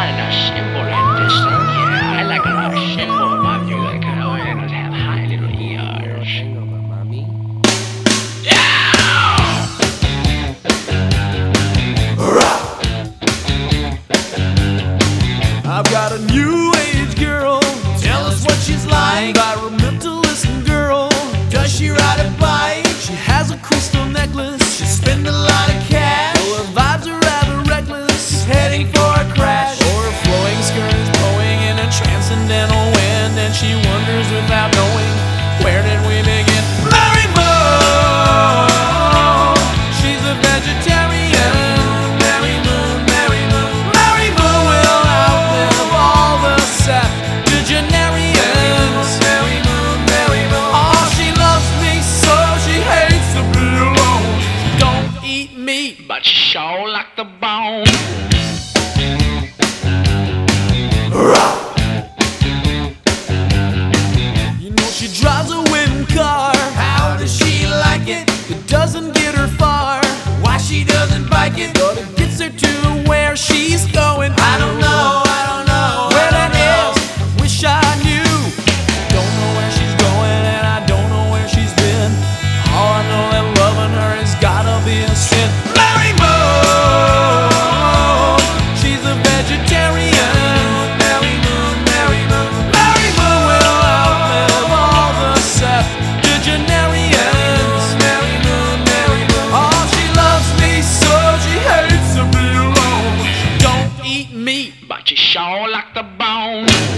a nice symbol in this thing here. I like a nice symbol in my view. I kind of have high little ears. I've got a new age girl. Tell us what she's like. Environmentalist girl. Does she ride a bike? She has a crystal necklace. She spends a lot of cash. Well, her vibes are rather reckless. She's heading for a crash. Or her flowing skirt is blowing in a transcendental wind, and she wonders without knowing, where did we begin? Mary Moon. She's a vegetarian. Mary Moon, Mary Moon. Mary Moon will outlive all the septuagenarians. Mary Moon, Mary Moon. Oh, she loves me so she hates to be alone. She don't eat meat, But she sure like the bone. you know she drives a wooden car. How does she like it? It doesn't get her far. Why she doesn't bike it? But it gets her to where she's going. I don't know, I don't know where that is. I wish I knew. Don't know where she's going and I don't know where she's been. All I know that loving her has gotta be a sin. Mary Moon, she's a vegetarian. Mary Moon, Mary Moon. Mary Moon will outlive all the septuagenarians. Mary Moon, Mary Moon. Oh, she loves me so she hates to be alone. She don't eat meat, But she sure like the bone.